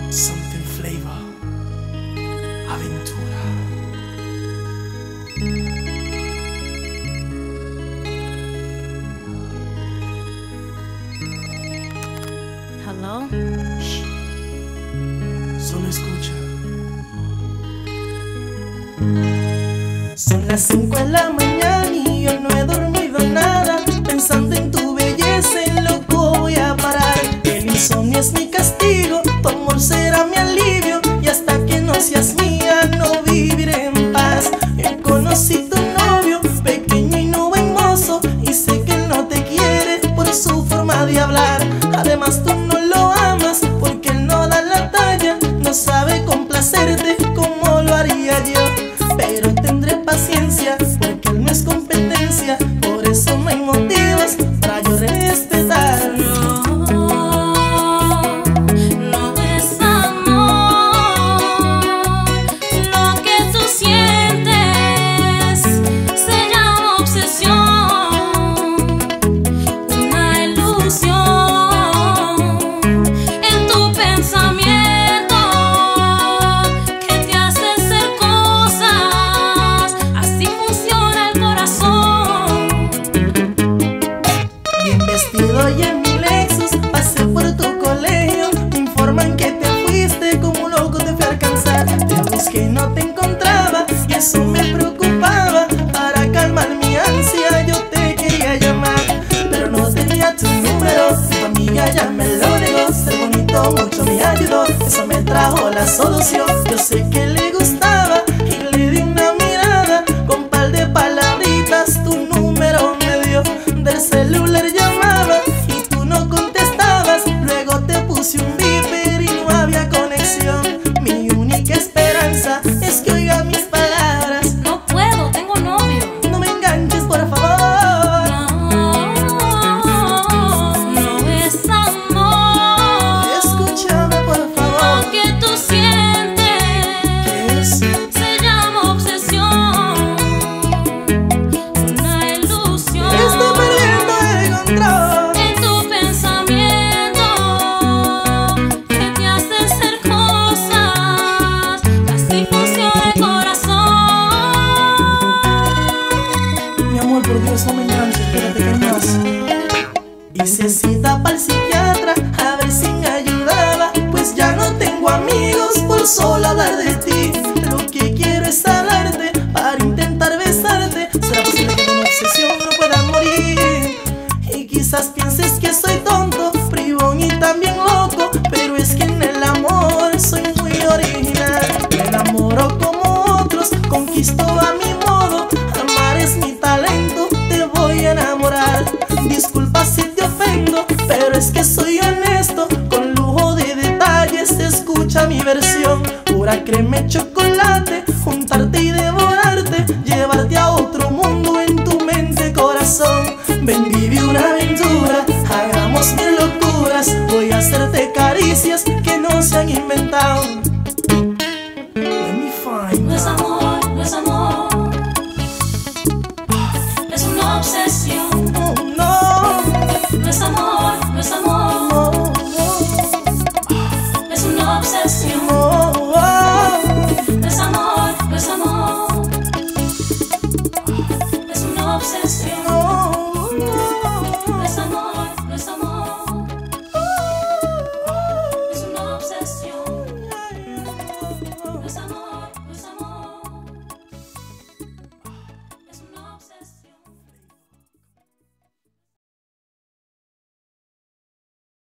Something flavor, aventura. Hello. Shh. Solo escucha. Son las 5 de la mañana y yo no he dormido nada. Pensando en tu belleza, en loco voy a parar. El insomnio es mi castigo, tu amor será mi alivio. Y hasta que no seas mía, no viviré en paz. Yo conocí tu novio, pequeño y no buen mozo, y sé que él no te quiere por su forma de hablar. Además tú no lo amas porque él no da la talla, no sabe complacerte como lo haría yo. Pero tendré paciencia porque él no es competencia, por eso no hay motivos para yo respetarlo. Vestido y en mi Lexus, pasé por tu colegio. Me informan que te fuiste, como un loco te fui a alcanzar. Te busqué y no te encontraba, y eso me preocupaba. Para calmar mi ansia yo te quería llamar, pero no tenía tu número. Tu amiga ya me lo negó. Ser bonito mucho me ayudó, eso me trajo la solución. Yo sé que le gustaba y le di una mirada. Con par de palabritas tu número me dio. Del celular llamaba y tú no contestabas. Luego te puse un beeper y no había conexión. Mi única esperanza es que oiga mis palabras. No puedo, tengo novio. No me enganches, por favor. No es amor. Escúchame, por favor. Lo que tú sientes, ¿Qué es? se llama obsesión, una ilusión. Estoy perdiendo el control. En tu pensamiento que te hace hacer cosas, así funciona el corazón. Mi amor, por Dios, no me enganches, espérate que hay más. Hice cita para el psiquiatra a ver si me ayudaba, pues ya no tengo amigos por solo hablar de ti. Lo que quiero es hablarte para intentar besarte. ¿Será posible que de una obsesión no pueda morir? Y quizás pienses que soy tonto, bribón y también loco, pero es que en el amor soy muy original. Me enamoro como otros, conquisto a mi modo. Amar es mi talento, te voy a enamorar. Disculpa si te ofendo, pero es que soy honesto. Con lujo de detalles, escucha mi versión. Pura crema y chocolate, juntarte y devorarte, llevarte a otro mundo en tu mente, corazón. Ven, vive una aventura, hagamos mil locuras. Voy a hacerte caricias que no se han inventado.